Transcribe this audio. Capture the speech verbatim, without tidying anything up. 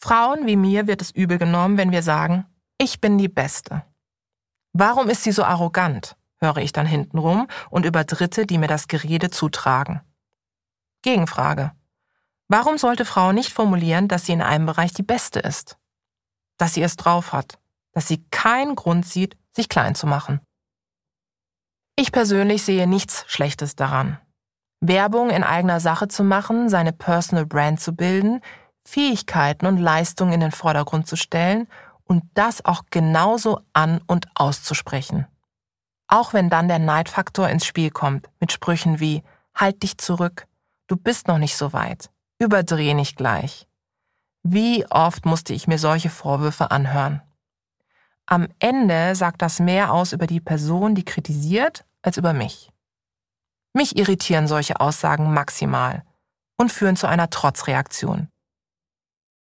Frauen wie mir wird es übel genommen, wenn wir sagen, ich bin die Beste. Warum ist sie so arrogant, höre ich dann hintenrum und über Dritte, die mir das Gerede zutragen. Gegenfrage. Warum sollte Frau nicht formulieren, dass sie in einem Bereich die Beste ist? Dass sie es drauf hat, dass sie keinen Grund sieht, sich klein zu machen. Ich persönlich sehe nichts Schlechtes daran. Werbung in eigener Sache zu machen, seine Personal Brand zu bilden, Fähigkeiten und Leistungen in den Vordergrund zu stellen und das auch genauso an- und auszusprechen. Auch wenn dann der Neidfaktor ins Spiel kommt, mit Sprüchen wie »Halt dich zurück, du bist noch nicht so weit, überdreh nicht gleich«. Wie oft musste ich mir solche Vorwürfe anhören? Am Ende sagt das mehr aus über die Person, die kritisiert, als über mich. Mich irritieren solche Aussagen maximal und führen zu einer Trotzreaktion.